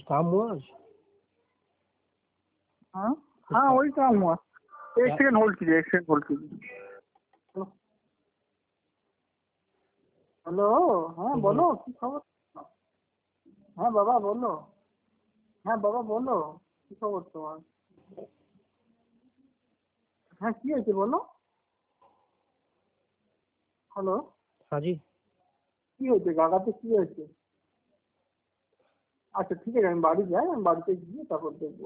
काम हुआ आज? हाँ हाँ वही काम हुआ। एक सेकंड होल्ड कीजिए, एक सेकंड होल्ड कीजिए। हेलो, हाँ बोलो, की खबर? হ্যাঁ বাবা বলো, হ্যাঁ বাবা বলো, কি খবর তোমার? হ্যাঁ কি হয়েছে বলো। হ্যালো, हाँ जी। কি হয়েছে গাগাতে, কি হয়েছে? আচ্ছা ঠিক আছে, আমি বাড়ি যাই, আমি বাড়িতে গিয়ে তারপর দেখবো।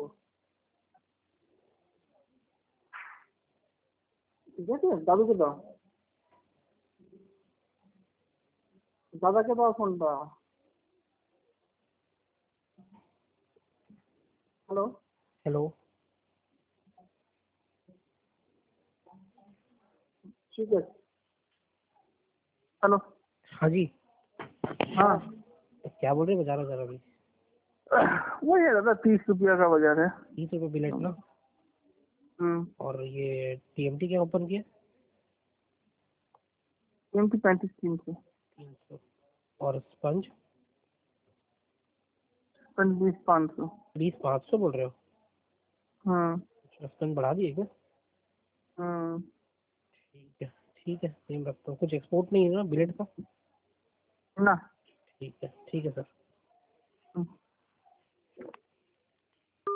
ঠিক আছে, দাদুকে দাও, দাদাকে দাও ফোনটা। Hello, hello. ঠিক আছে। हेलो, हाँ जी। हाँ क्या बोल रहे, बजा रहा अभी। वही है दादा, 30 रुपया का बाजार है। 30 रुपये बिलेट ना। और ये टीएमटी क्या ओपन किया? 35 300। 300। और स्पंज? 20 500। 20 500 बोल रहे हो? स्पंज बढ़ा दिए क्या? ठीक है, ठीक है, सेम रखता हूँ। कुछ एक्सपोर्ट नहीं है ना बिलेट का? ना। ठीक है, ठीक है सर।